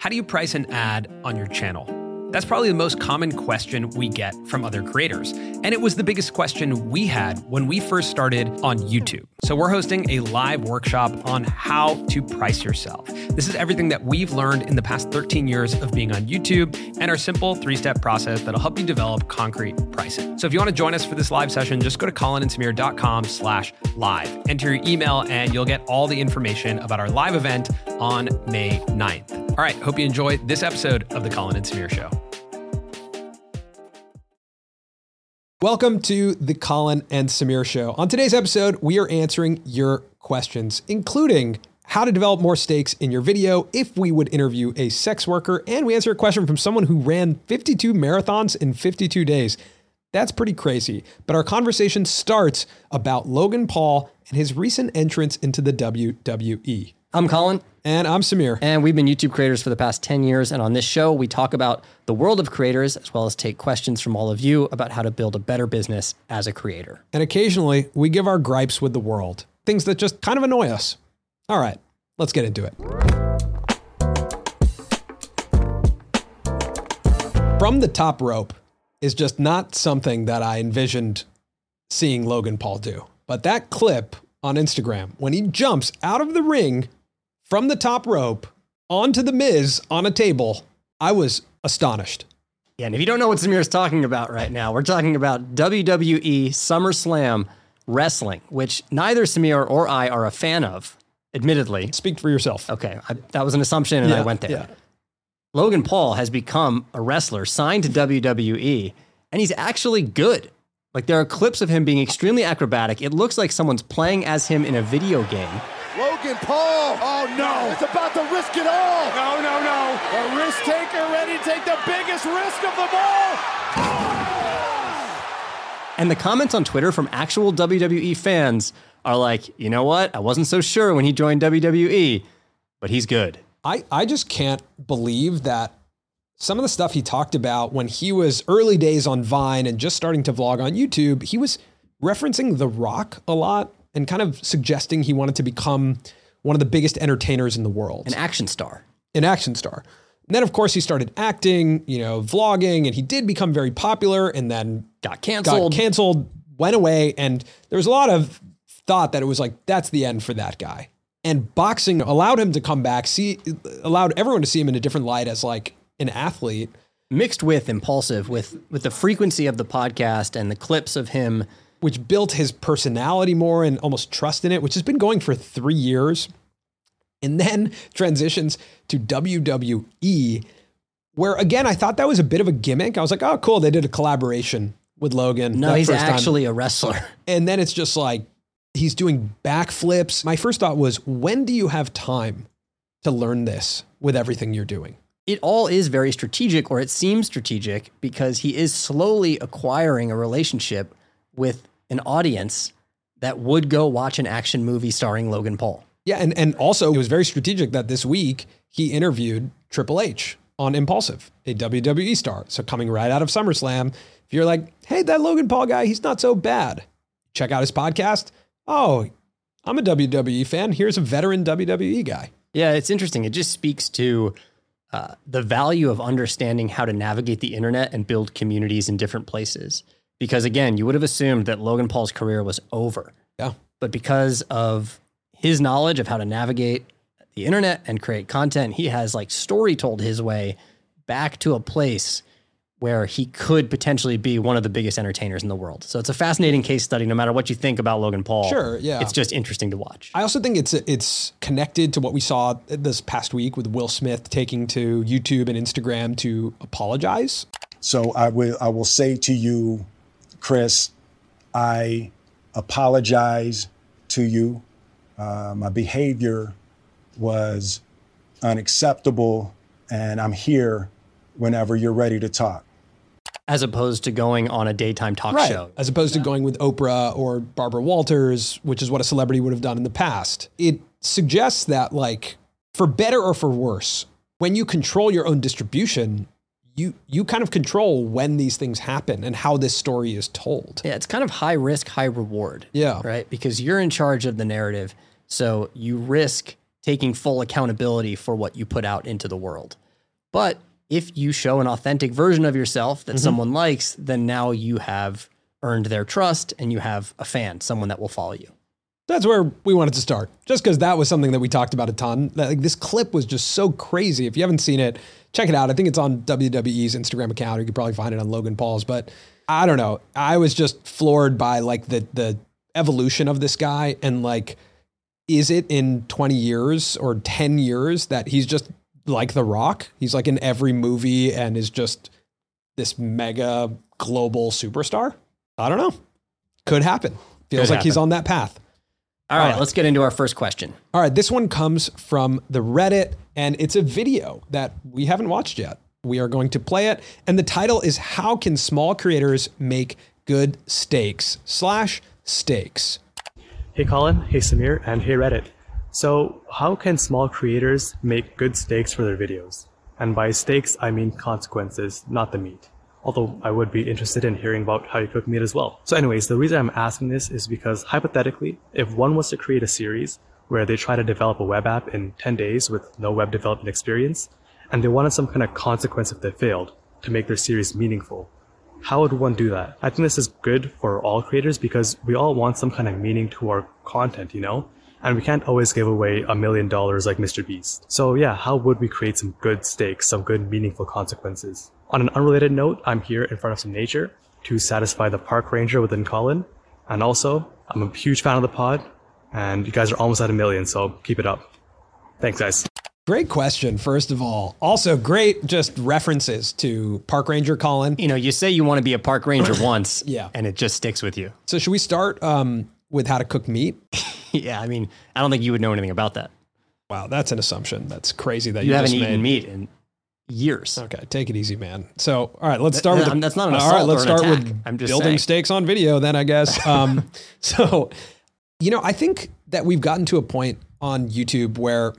How do you price an ad on your channel? That's probably the most common question we get from other creators. And it was the biggest question we had when we first started on YouTube. So we're hosting a live workshop on how to price yourself. This is everything that we've learned in the past 13 years of being on YouTube and our simple 3-step process that'll help you develop concrete pricing. So if you want to join us for this live session, just go to colinandsamir.com/live. Enter your email and you'll get all the information about our live event on May 9th. All right, hope you enjoy this episode of The Colin and Samir Show. Welcome to The Colin and Samir Show. On today's episode, we are answering your questions, including how to develop more stakes in your video, if we would interview a sex worker, and we answer a question from someone who ran 52 marathons in 52 days. That's pretty crazy. But our conversation starts about Logan Paul and his recent entrance into the WWE. I'm Colin. And I'm Samir. And we've been YouTube creators for the past 10 years. And on this show, we talk about the world of creators, as well as take questions from all of you about how to build a better business as a creator. And occasionally, we give our gripes with the world. Things that just kind of annoy us. All right, let's get into it. From the top rope is just not something that I envisioned seeing Logan Paul do. But that clip on Instagram, when he jumps out of the ring from the top rope onto The Miz on a table, I was astonished. Yeah, and if you don't know what Samir's talking about right now, we're talking about WWE SummerSlam wrestling, which neither Samir or I are a fan of, admittedly. Speak for yourself. Okay, that was an assumption and I went there. Yeah. Logan Paul has become a wrestler signed to WWE, and he's actually good. Like, there are clips of him being extremely acrobatic. It looks like someone's playing as him in a video game. Logan Paul! Oh no! It's about to risk it all! No! A risk taker ready to take the biggest risk of them all! And the comments on Twitter from actual WWE fans are like, you know what? I wasn't so sure when he joined WWE, but he's good. I just can't believe that some of the stuff he talked about when he was early days on Vine and just starting to vlog on YouTube, he was referencing The Rock a lot and kind of suggesting he wanted to become one of the biggest entertainers in the world. An action star. And then, of course, he started acting, vlogging, and he did become very popular and then got canceled, went away. And there was a lot of thought that it was like, that's the end for that guy. And boxing allowed him to come back, allowed everyone to see him in a different light as like an athlete. Mixed with Impulsive, with the frequency of the podcast and the clips of him, which built his personality more and almost trust in it, which has been going for 3 years. And then transitions to WWE, where again, I thought that was a bit of a gimmick. I was like, oh, cool. They did a collaboration with Logan. No, he's actually a wrestler. And then it's just like, he's doing backflips. My first thought was, when do you have time to learn this with everything you're doing? It all is very strategic, or it seems strategic, because he is slowly acquiring a relationship with an audience that would go watch an action movie starring Logan Paul. Yeah, and also it was very strategic that this week he interviewed Triple H on Impulsive, a WWE star. So coming right out of SummerSlam, if you're like, hey, that Logan Paul guy, he's not so bad. Check out his podcast. Oh, I'm a WWE fan. Here's a veteran WWE guy. Yeah, it's interesting. It just speaks to the value of understanding how to navigate the internet and build communities in different places. Because again, you would have assumed that Logan Paul's career was over. Yeah. But because of his knowledge of how to navigate the internet and create content, he has like story told his way back to a place where he could potentially be one of the biggest entertainers in the world. So it's a fascinating case study, no matter what you think about Logan Paul. Sure, yeah. It's just interesting to watch. I also think it's connected to what we saw this past week with Will Smith taking to YouTube and Instagram to apologize. So I will say to you, Chris, I apologize to you. My behavior was unacceptable, and I'm here whenever you're ready to talk. As opposed to going on a daytime talk show. As opposed to going with Oprah or Barbara Walters, which is what a celebrity would have done in the past. It suggests that, like, for better or for worse, when you control your own distribution, you kind of control when these things happen and how this story is told. Yeah, it's kind of high risk, high reward. Yeah. Right? Because you're in charge of the narrative. So you risk taking full accountability for what you put out into the world. But if you show an authentic version of yourself that someone likes, then now you have earned their trust and you have a fan, someone that will follow you. That's where we wanted to start, just because that was something that we talked about a ton. Like, this clip was just so crazy. If you haven't seen it, check it out. I think it's on WWE's Instagram account. You could probably find it on Logan Paul's, but I don't know. I was just floored by like the evolution of this guy, and like, is it in 20 years or 10 years that he's just like The Rock? He's like in every movie and is just this mega global superstar? I don't know. Could happen. Feels like he's on that path. All right, let's get into our first question. All right, this one comes from the Reddit, and it's a video that we haven't watched yet. We are going to play it, and the title is "How Can Small Creators Make Good Steaks/Steaks?" Hey Colin, hey Samir, and hey Reddit. So, how can small creators make good steaks for their videos? And by steaks, I mean consequences, not the meat. Although I would be interested in hearing about how you cook meat as well. So anyways, the reason I'm asking this is because hypothetically, if one was to create a series where they try to develop a web app in 10 days with no web development experience, and they wanted some kind of consequence if they failed to make their series meaningful, how would one do that? I think this is good for all creators because we all want some kind of meaning to our content, you know? And we can't always give away $1 million like Mr. Beast. So yeah, how would we create some good stakes, some good meaningful consequences? On an unrelated note, I'm here in front of some nature to satisfy the park ranger within Colin. And also, I'm a huge fan of the pod, and you guys are almost at 1 million, so keep it up. Thanks, guys. Great question, first of all. Also, great just references to park ranger Colin. You know, you say you want to be a park ranger once, Yeah. and it just sticks with you. So should we start with how to cook meat? Yeah, I mean, I don't think you would know anything about that. Wow, that's an assumption. That's crazy that you You haven't just eaten made. meat in years. Okay, take it easy, man. So, all right, let's start with That's not an all assault right, let's or an start attack. with I'm just building saying. steaks on video then, I guess. So, you know, I think that we've gotten to a point on YouTube where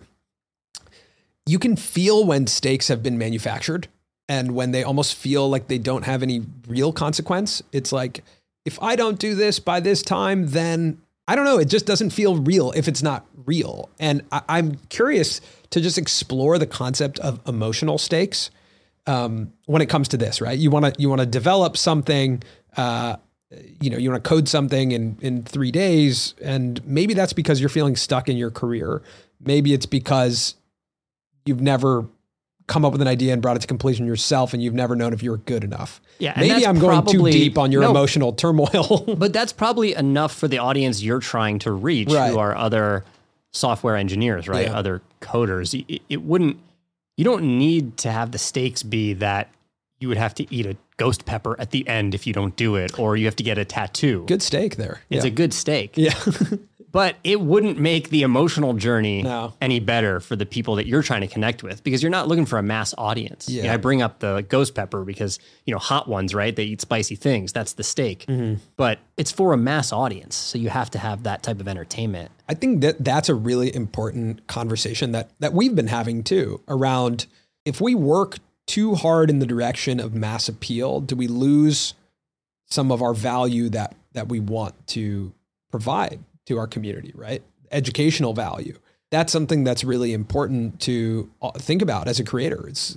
you can feel when steaks have been manufactured and when they almost feel like they don't have any real consequence. It's like, if I don't do this by this time, then I don't know. It just doesn't feel real if it's not real. And I'm curious to just explore the concept of emotional stakes when it comes to this, right? You want to develop something, you want to code something in 3 days. And maybe that's because you're feeling stuck in your career. Maybe it's because you've never come up with an idea and brought it to completion yourself, and you've never known if you were good enough. Yeah, and maybe that's I'm going too probably- deep on your No. emotional turmoil. But that's probably enough for the audience you're trying to reach, Right. who are other software engineers, right? Yeah. Other coders. You don't need to have the stakes be that you would have to eat a ghost pepper at the end if you don't do it, or you have to get a tattoo. Good steak there. It's yeah. a good steak. Yeah. But it wouldn't make the emotional journey No. any better for the people that you're trying to connect with, because you're not looking for a mass audience. Yeah. You know, I bring up the ghost pepper because, hot ones, right? They eat spicy things. That's the steak. Mm-hmm. But it's for a mass audience. So you have to have that type of entertainment. I think that's a really important conversation that we've been having too, around if we work too hard in the direction of mass appeal, do we lose some of our value that we want to provide to our community, right? Educational value. That's something that's really important to think about as a creator. It's,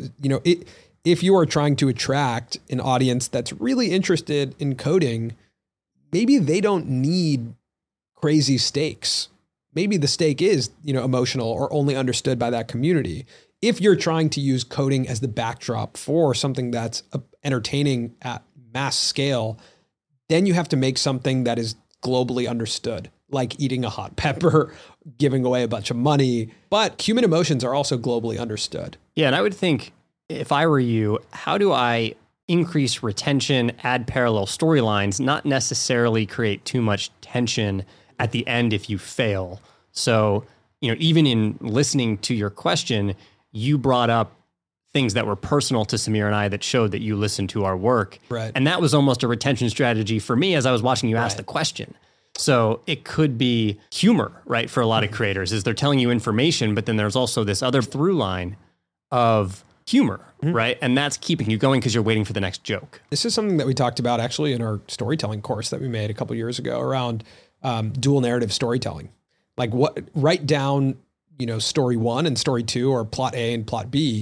if you are trying to attract an audience that's really interested in coding, maybe they don't need crazy stakes. Maybe the stake is, emotional or only understood by that community. If you're trying to use coding as the backdrop for something that's entertaining at mass scale, then you have to make something that is globally understood, like eating a hot pepper, giving away a bunch of money. But human emotions are also globally understood. Yeah. And I would think, if I were you, how do I increase retention, add parallel storylines, not necessarily create too much tension at the end if you fail? So, even in listening to your question, you brought up things that were personal to Samir and I that showed that you listened to our work. Right. And that was almost a retention strategy for me as I was watching you ask the question. So it could be humor, right? For a lot of creators, is they're telling you information, but then there's also this other through line of humor, right? And that's keeping you going because you're waiting for the next joke. This is something that we talked about actually in our storytelling course that we made a couple of years ago around dual narrative storytelling. Like write down, story 1 and story 2, or plot A and plot B,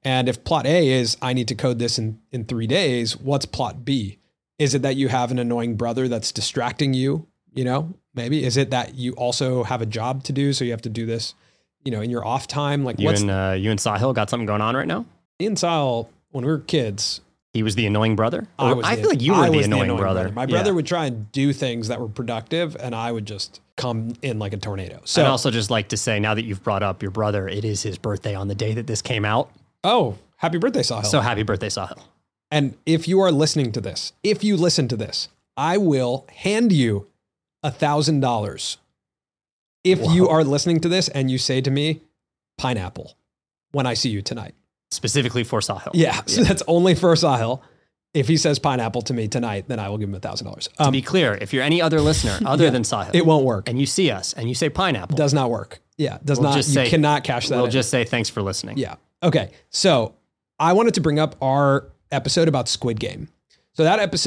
And if plot A is, I need to code this in 3 days, what's plot B? Is it that you have an annoying brother that's distracting you? You know, maybe. Is it that you also have a job to do, so you have to do this, you know, in your off time? Like, you and Sahil got something going on right now? Me and Sahil, when we were kids, he was the annoying brother? I feel like you were the annoying brother. My brother would try and do things that were productive, and I would just come in like a tornado. So I'd also just like to say, now that you've brought up your brother, it is his birthday on the day that this came out. Oh, happy birthday, Sahil. So happy birthday, Sahil. And if you are listening to this, if you listen to this, I will hand you $1,000 if you are listening to this and you say to me, pineapple, when I see you tonight. Specifically for Sahil. Yeah, so that's only for Sahil. If he says pineapple to me tonight, then I will give him $1,000. To be clear, if you're any other listener other than Sahil, it won't work. And you see us and you say pineapple, does not work. Yeah, you cannot cash that. We'll just say thanks for listening. Yeah. Okay. So I wanted to bring up our episode about Squid Game. So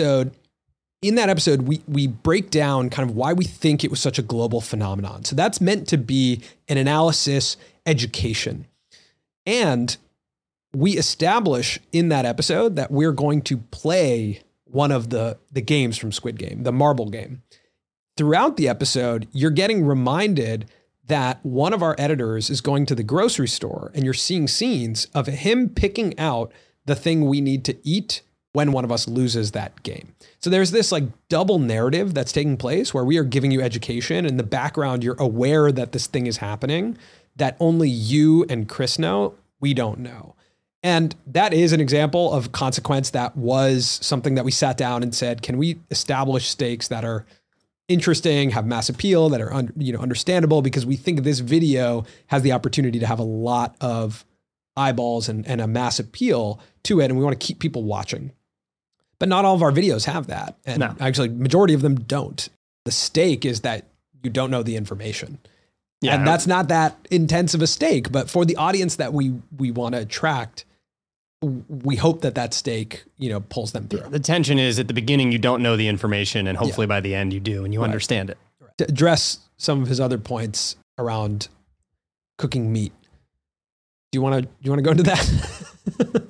in that episode, we break down kind of why we think it was such a global phenomenon. So that's meant to be an analysis, education. And we establish in that episode that we're going to play one of the games from Squid Game, the marble game. Throughout the episode, you're getting reminded that one of our editors is going to the grocery store, and you're seeing scenes of him picking out the thing we need to eat when one of us loses that game. So there's this like double narrative that's taking place where we are giving you education. In the background, you're aware that this thing is happening, that only you and Chris know, we don't know. And that is an example of consequence that was something that we sat down and said, can we establish stakes that are interesting, have mass appeal, that are understandable, because we think this video has the opportunity to have a lot of eyeballs and a mass appeal to it, and we want to keep people watching. But not all of our videos have that. And actually, majority of them don't. The stake is that you don't know the information. Yeah, and that's not that intense of a stake, but for the audience that we want to attract, we hope that stake, pulls them through. The tension is at the beginning, you don't know the information, and hopefully by the end you do, and you understand it. To address some of his other points around cooking meat, do you want to go into that?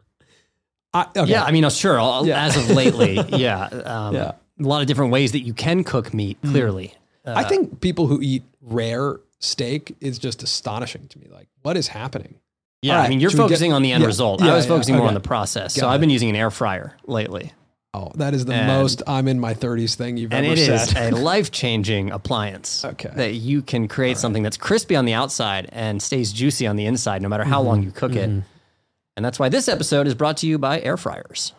Okay. Yeah, I mean, sure. As of lately, a lot of different ways that you can cook meat. Clearly, I think people who eat rare steak is just astonishing to me. Like, what is happening? Yeah, right, I mean, you're focusing on the end result. I was focusing more on the process. Got so it. I've been using an air fryer lately. Oh, that is the most I'm in my 30s thing you've ever said. And it is a life-changing appliance. Okay. That you can create something that's crispy on the outside and stays juicy on the inside, no matter how long you cook it. And that's why this episode is brought to you by air fryers.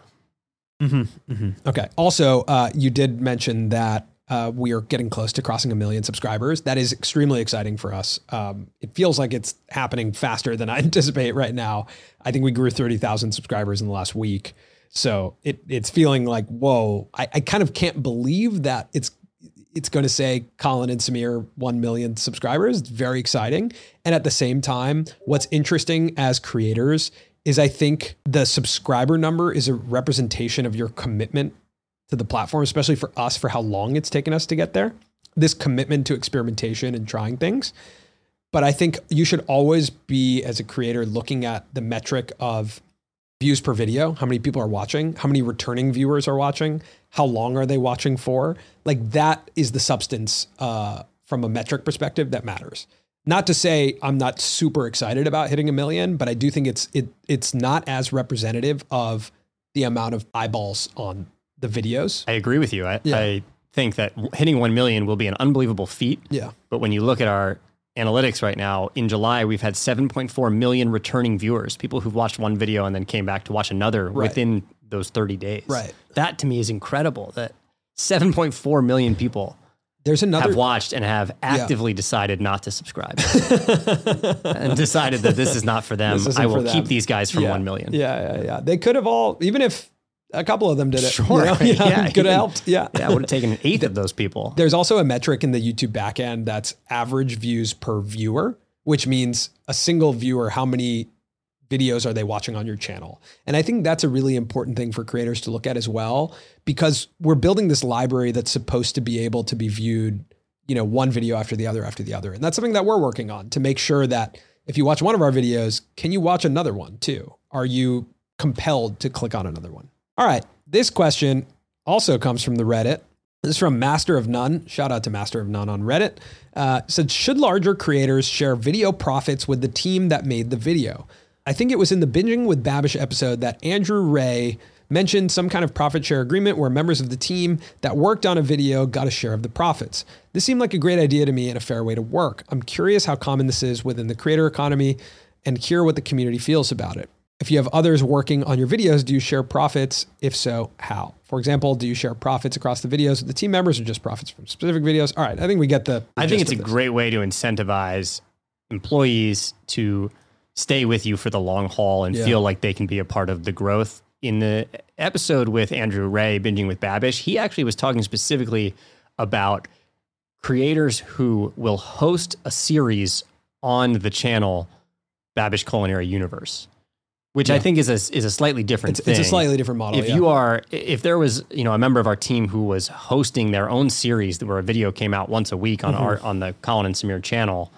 Okay. Also, you did mention that we are getting close to crossing 1 million subscribers. That is extremely exciting for us. It feels like it's happening faster than I anticipate right now. I think we grew 30,000 subscribers in the last week. So it's feeling like, whoa, I kind of can't believe that it's going to say Colin and Samir 1 million subscribers. It's very exciting. And at the same time, what's interesting as creators is I think the subscriber number is a representation of your commitment to the platform, especially for us, for how long it's taken us to get there. This commitment to experimentation and trying things. But I think you should always be, as a creator, looking at the metric of views per video, how many people are watching, how many returning viewers are watching, how long are they watching for? Like, that is the substance from a metric perspective that matters. Not to say I'm not super excited about hitting 1 million, but I do think it's not as representative of the amount of eyeballs on the videos. I agree with you. I think that hitting 1 million will be an unbelievable feat. Yeah. But when you look at our analytics right now, in July, we've had 7.4 million returning viewers, people who've watched one video and then came back to watch another within those 30 days. Right. That to me is incredible, that 7.4 million people have watched and have actively decided not to subscribe and decided that this is not for them. I will keep these guys from 1 million. Yeah. They could have all, even if a couple of them did it. Sure. Could have helped. Yeah. It would have taken 1/8 of those people. There's also a metric in the YouTube backend that's average views per viewer, which means a single viewer, how many videos are they watching on your channel? And I think that's a really important thing for creators to look at as well, because we're building this library that's supposed to be able to be viewed, one video after the other. And that's something that we're working on to make sure that if you watch one of our videos, can you watch another one too? Are you compelled to click on another one? All right. This question also comes from the Reddit. This is from Master of None. Shout out to Master of None on Reddit. Said, should larger creators share video profits with the team that made the video? I think it was in the Binging with Babish episode that Andrew Ray mentioned some kind of profit share agreement where members of the team that worked on a video got a share of the profits. This seemed like a great idea to me and a fair way to work. I'm curious how common this is within the creator economy and hear what the community feels about it. If you have others working on your videos, do you share profits? If so, how? For example, do you share profits across the videos with the team members or just profits from specific videos? All right, I think we get the I think it's a great way to incentivize employees to stay with you for the long haul and feel like they can be a part of the growth. In the episode with Andrew Ray, Binging with Babish, he actually was talking specifically about creators who will host a series on the channel Babish Culinary Universe, which I think is a slightly different thing. It's a slightly different model. If there was, a member of our team who was hosting their own series where a video came out once a week on on the Colin and Samir channel,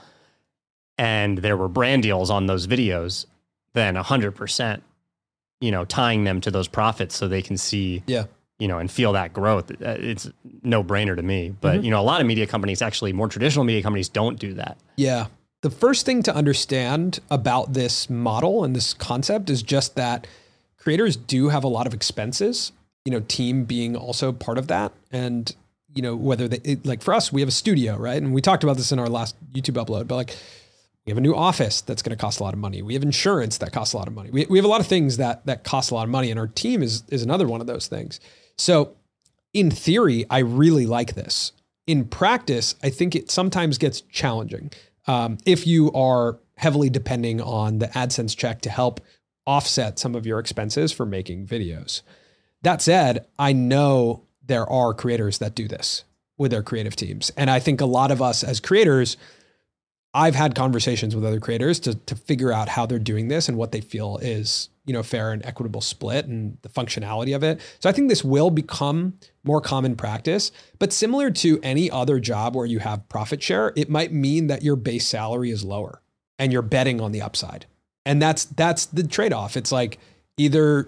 and there were brand deals on those videos, then 100%, tying them to those profits so they can see, and feel that growth. It's no brainer to me. But, a lot of media companies, actually more traditional media companies, don't do that. Yeah. The first thing to understand about this model and this concept is just that creators do have a lot of expenses, team being also part of that. And, whether like for us, we have a studio, right? And we talked about this in our last YouTube upload, but like we have a new office that's going to cost a lot of money. We have insurance that costs a lot of money. We have a lot of things that cost a lot of money, and our team is another one of those things. So in theory, I really like this. In practice, I think it sometimes gets challenging. If you are heavily depending on the AdSense check to help offset some of your expenses for making videos. That said, I know there are creators that do this with their creative teams. And I think a lot of us as creators, I've had conversations with other creators to figure out how they're doing this and what they feel is, fair and equitable split and the functionality of it. So I think this will become more common practice, but similar to any other job where you have profit share, it might mean that your base salary is lower and you're betting on the upside. And that's the trade-off. It's like either,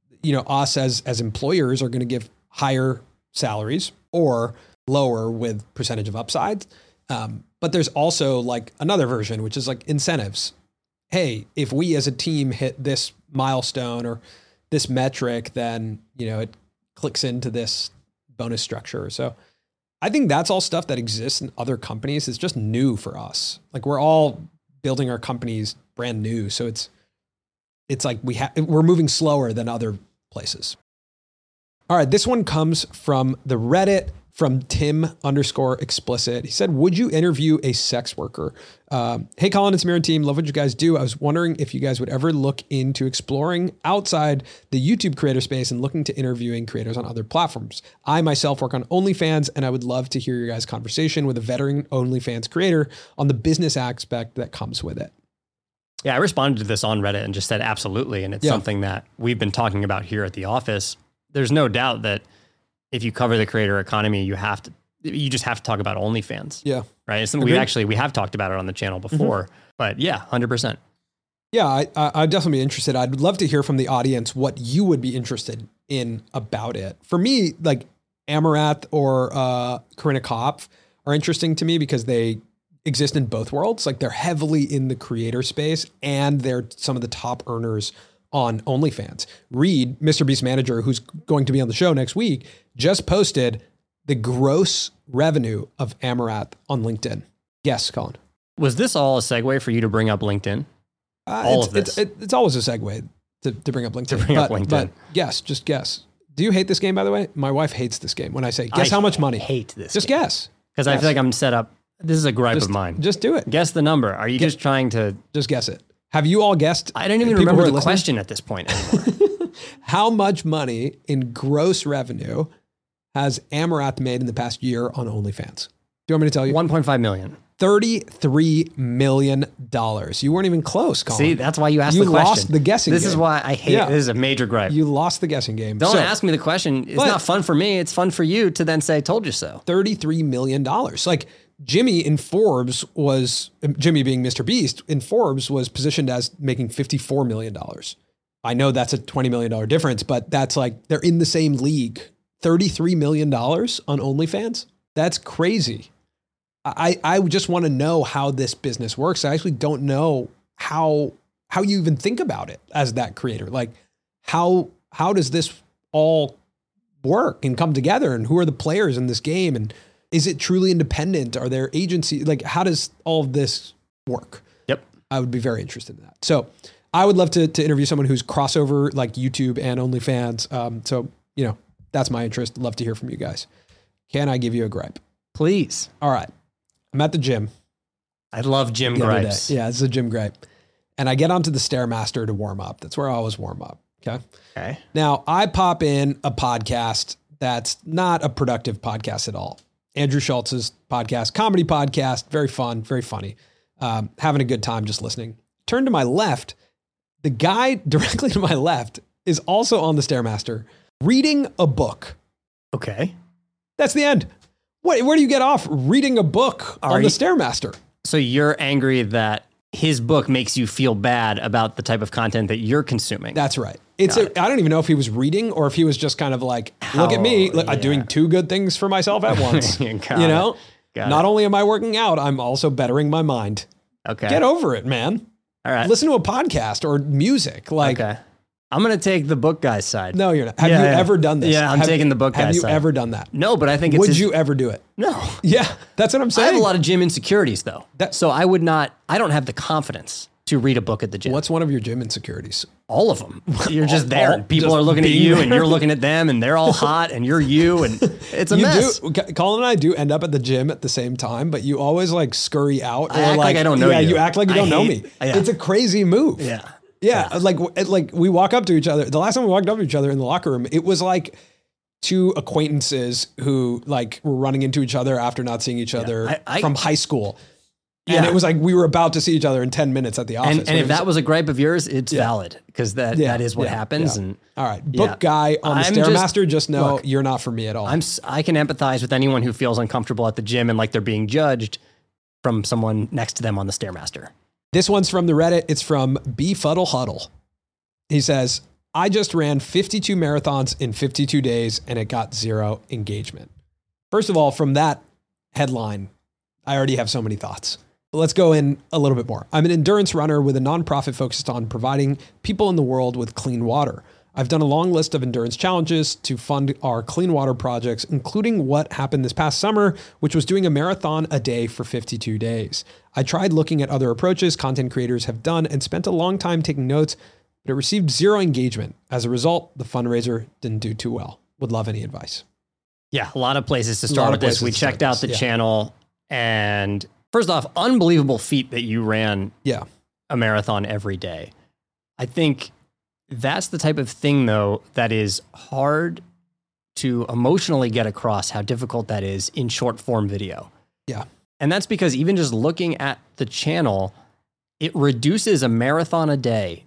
us as employers are going to give higher salaries or lower with percentage of upside. But there's also like another version, which is like incentives. Hey, if we as a team hit this milestone or this metric, then, it clicks into this bonus structure. So I think that's all stuff that exists in other companies. It's just new for us. Like we're all building our companies brand new. So it's like we're moving slower than other places. All right. This one comes from the Reddit from Tim_explicit. He said, would you interview a sex worker? Hey, Colin and Samir team, love what you guys do. I was wondering if you guys would ever look into exploring outside the YouTube creator space and looking to interviewing creators on other platforms. I myself work on OnlyFans, and I would love to hear your guys' conversation with a veteran OnlyFans creator on the business aspect that comes with it. Yeah, I responded to this on Reddit and just said absolutely. And it's something that we've been talking about here at the office. There's no doubt that if you cover the creator economy, you just have to talk about OnlyFans. Yeah. Right. It's something we have talked about it on the channel before, but yeah, 100%. Yeah. I'd definitely be interested. I'd love to hear from the audience what you would be interested in about it. For me, like Amouranth or Corinna Kopf are interesting to me because they exist in both worlds. Like they're heavily in the creator space and they're some of the top earners on OnlyFans. Reed, Mr. Beast manager, who's going to be on the show next week, just posted the gross revenue of Amouranth on LinkedIn. Yes, Colin. Was this all a segue for you to bring up LinkedIn? It's always a segue to bring up LinkedIn. But guess, just guess. Do you hate this game, by the way? My wife hates this game. When I say, guess how much money? I hate this Just game. guess. Because I feel like I'm set up. This is a gripe of mine. Just do it. Guess the number. Are you just trying to... Just guess it. Have you all guessed? I don't even remember the question at this point anymore. How much money in gross revenue has Amouranth made in the past year on OnlyFans? Do you want me to tell you? 1.5 million. $33 million. You weren't even close, Colin. See, that's why you asked the question. You lost the guessing game. This is why I hate it. This is a major gripe. You lost the guessing game. Don't ask me the question. It's not fun for me. It's fun for you to then say, told you so. $33 million. Like Jimmy in Forbes was, Jimmy being Mr. Beast, in Forbes was positioned as making $54 million. I know that's a $20 million difference, but that's like, they're in the same league. $33 million on OnlyFans? That's crazy. I just want to know how this business works. I actually don't know how you even think about it as that creator. Like how does this all work and come together, and who are the players in this game, and is it truly independent? Are there agencies? Like, how does all of this work? Yep. I would be very interested in that. So I would love to interview someone who's crossover like YouTube and OnlyFans. So, that's my interest. Love to hear from you guys. Can I give you a gripe? Please. All right. I'm at the gym. I love gym the other gripes. day. Yeah, it's a gym gripe. And I get onto the Stairmaster to warm up. That's where I always warm up. Okay. Now I pop in a podcast that's not a productive podcast at all. Andrew Schultz's podcast, comedy podcast, very fun, very funny. Having a good time just listening. Turn to my left. The guy directly to my left is also on the Stairmaster reading a book. Okay. That's the end. Where do you get off reading a book on the Stairmaster? So you're angry that his book makes you feel bad about the type of content that you're consuming. That's right. I don't even know if he was reading or if he was just kind of like, look at me, I'm doing two good things for myself at once. Not only am I working out, I'm also bettering my mind. Okay. Get over it, man. All right. Listen to a podcast or music. Okay. I'm going to take the book guy's side. No, you're not. Have you ever done this? Yeah, I'm taking the book guy's side. Have you ever done that? No, but I think Would you ever do it? No. Yeah, that's what I'm saying. I have a lot of gym insecurities though. So I don't have the confidence to read a book at the gym. What's one of your gym insecurities? All of them. You're just there. People are looking at you and you're looking at them and they're all hot and you're you and it's a mess. Colin and I do end up at the gym at the same time, but you always like scurry out. I act like I don't know you. Yeah, you act like you don't know me. Yeah. It's a crazy move. Yeah. Yeah. Like we walk up to each other. The last time we walked up to each other in the locker room, it was like two acquaintances who like were running into each other after not seeing each other from high school. And it was like we were about to see each other in 10 minutes at the office. And if that was a gripe of yours, it's valid because that is what happens. Yeah. And all right, book guy on the Stairmaster, just know you're not for me at all. I can empathize with anyone who feels uncomfortable at the gym and like they're being judged from someone next to them on the Stairmaster. This one's from the Reddit. It's from Befuddle Huddle. He says, I just ran 52 marathons in 52 days and it got 0 engagement. First of all, from that headline, I already have so many thoughts. But let's go in a little bit more. I'm an endurance runner with a nonprofit focused on providing people in the world with clean water. I've done a long list of endurance challenges to fund our clean water projects, including what happened this past summer, which was doing a marathon a day for 52 days. I tried looking at other approaches content creators have done and spent a long time taking notes, but it received 0 engagement. As a result, the fundraiser didn't do too well. Would love any advice. Yeah, a lot of places to start with this. We checked out the channel and first off, unbelievable feat that you ran a marathon every day. I think that's the type of thing, though, that is hard to emotionally get across how difficult that is in short form video. Yeah. And that's because even just looking at the channel, it reduces a marathon a day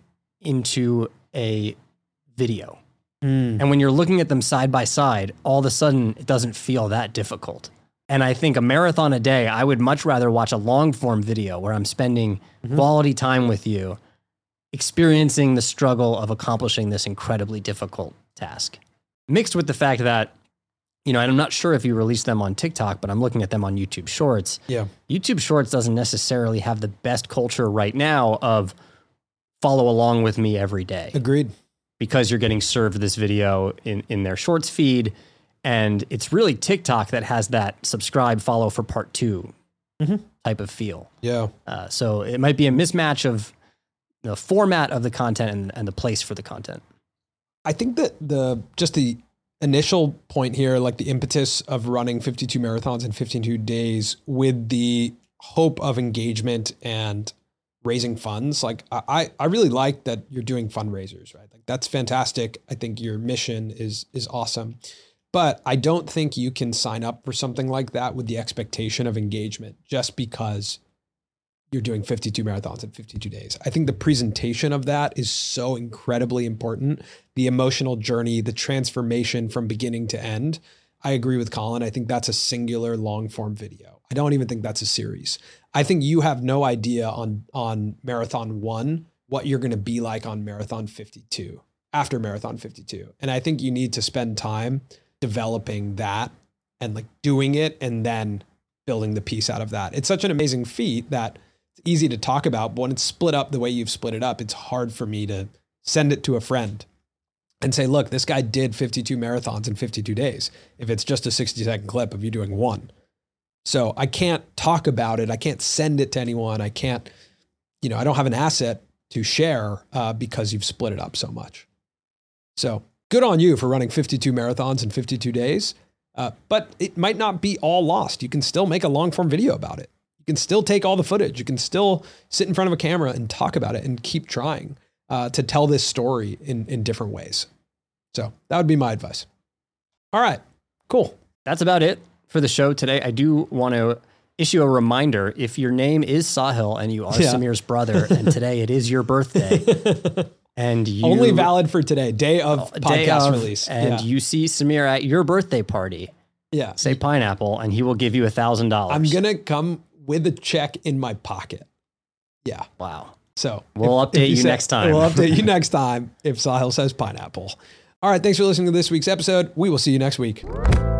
into a video. And when you're looking at them side by side, all of a sudden it doesn't feel that difficult. And I think a marathon a day, I would much rather watch a long form video where I'm spending quality time with you, experiencing the struggle of accomplishing this incredibly difficult task. Mixed with the fact that, and I'm not sure if you release them on TikTok, but I'm looking at them on YouTube Shorts. Yeah. YouTube Shorts doesn't necessarily have the best culture right now of follow along with me every day. Agreed. Because you're getting served this video in their Shorts feed. And it's really TikTok that has that subscribe, follow for part 2 type of feel. Yeah. So it might be a mismatch of the format of the content and the place for the content. I think that the initial point here, like the impetus of running 52 marathons in 52 days with the hope of engagement and raising funds. Like I really like that you're doing fundraisers, right? Like that's fantastic. I think your mission is awesome. But I don't think you can sign up for something like that with the expectation of engagement just because you're doing 52 marathons in 52 days. I think the presentation of that is so incredibly important. The emotional journey, the transformation from beginning to end. I agree with Colin. I think that's a singular long form video. I don't even think that's a series. I think you have no idea on Marathon 1 what you're going to be like on Marathon 52, after Marathon 52. And I think you need to spend time developing that and like doing it and then building the piece out of that. It's such an amazing feat that it's easy to talk about, but when it's split up the way you've split it up, it's hard for me to send it to a friend and say, look, this guy did 52 marathons in 52 days. If it's just a 60-second clip of you doing one. So I can't talk about it. I can't send it to anyone. I can't, I don't have an asset to share because you've split it up so much. So good on you for running 52 marathons in 52 days. But it might not be all lost. You can still make a long form video about it. You can still take all the footage. You can still sit in front of a camera and talk about it and keep trying to tell this story in different ways. So that would be my advice. All right, cool. That's about it for the show today. I do want to issue a reminder. If your name is Sahil and you are Samir's brother, and today it is your birthday, and you only valid for today, day of podcast release, and you see Samir at your birthday party, say pineapple, and he will give you $1,000. I'm gonna come with a check in my pocket. Yeah. Wow. So we'll update you next time. We'll update you next time if Sahil says pineapple. All right. Thanks for listening to this week's episode. We will see you next week.